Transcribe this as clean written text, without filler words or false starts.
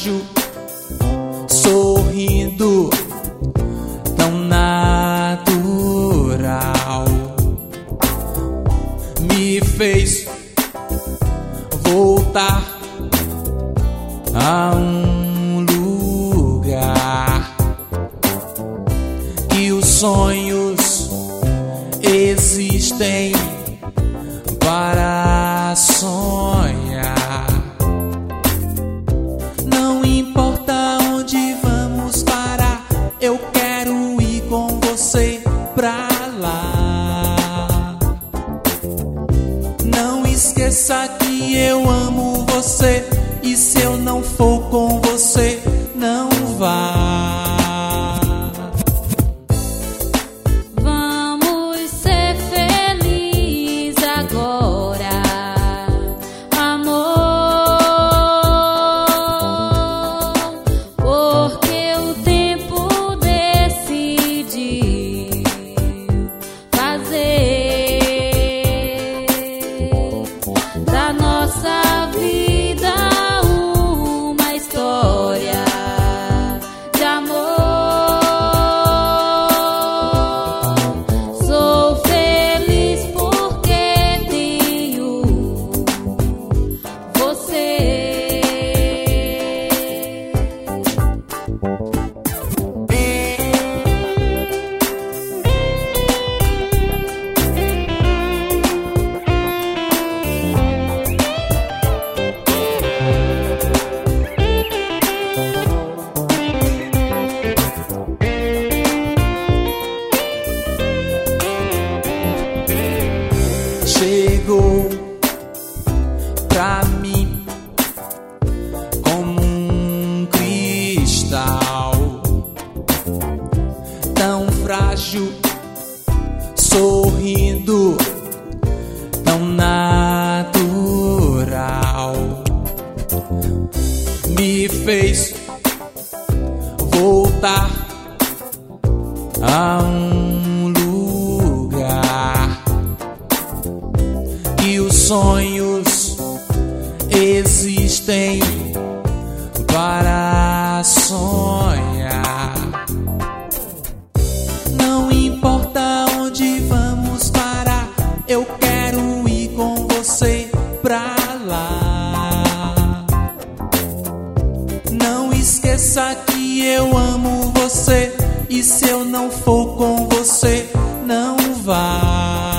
frágil, sorrindo, tão natural, me fez voltar a um lugar que os sonhos existem para sonhar. Não importa onde vamos parar, eu quero ir com você pra lá. Não esqueça que eu amo você, e se eu não for com você, não vá. Vamos ser felizes agora, amor, porque o tempo decidiu fazer da nossa vida uma história de amor. Sou feliz porque tenho você. Chegou pra mim como um cristal, tão frágil, sorrindo, tão natural, me fez voltar a um lugar que os sonhos existem para sonhar. Não importa onde vamos parar, eu quero ir com você pra lá. Não esqueça que eu amo você, e se eu não for com você, não vá.